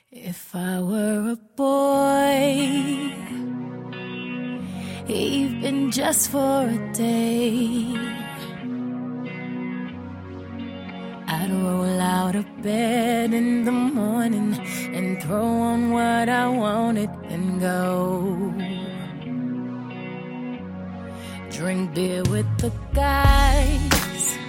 If I were a boy, even just for a day, I'd roll out of bed in the morning and throw on what I wanted and go drink beer with the guys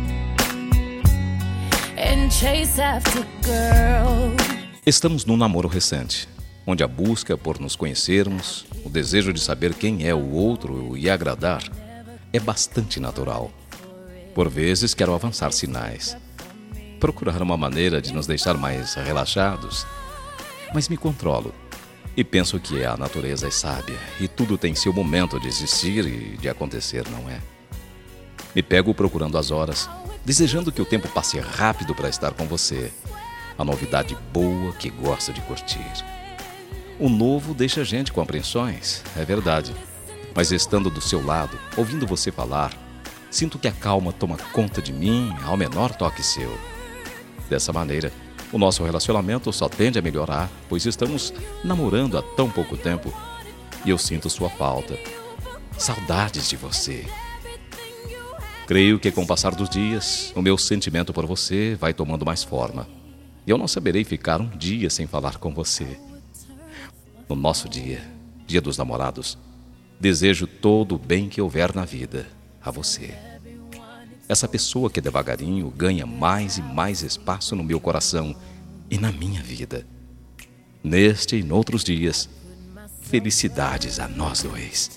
and chase after girls. Estamos num namoro recente, onde a busca por nos conhecermos, o desejo de saber quem é o outro e agradar, é bastante natural. Por vezes quero avançar sinais, procurar uma maneira de nos deixar mais relaxados, mas me controlo e penso que a natureza é sábia e tudo tem seu momento de existir e de acontecer, não é? Me pego procurando as horas, desejando que o tempo passe rápido para estar com você. A novidade boa que gosta de curtir. O novo deixa a gente com apreensões, é verdade. Mas estando do seu lado, ouvindo você falar, sinto que a calma toma conta de mim ao menor toque seu. Dessa maneira, o nosso relacionamento só tende a melhorar, pois estamos namorando há tão pouco tempo e eu sinto sua falta. Saudades de você. Creio que com o passar dos dias, o meu sentimento por você vai tomando mais forma. E eu não saberei ficar um dia sem falar com você. No nosso dia, dia dos namorados, desejo todo o bem que houver na vida a você. Essa pessoa que devagarinho ganha mais e mais espaço no meu coração e na minha vida. Neste e noutros dias, felicidades a nós dois.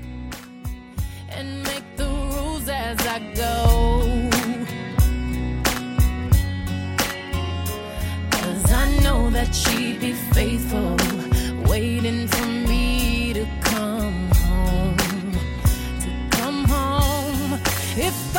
And make the rules as I go, 'cause I know that she'd be faithful, waiting for me to come home, If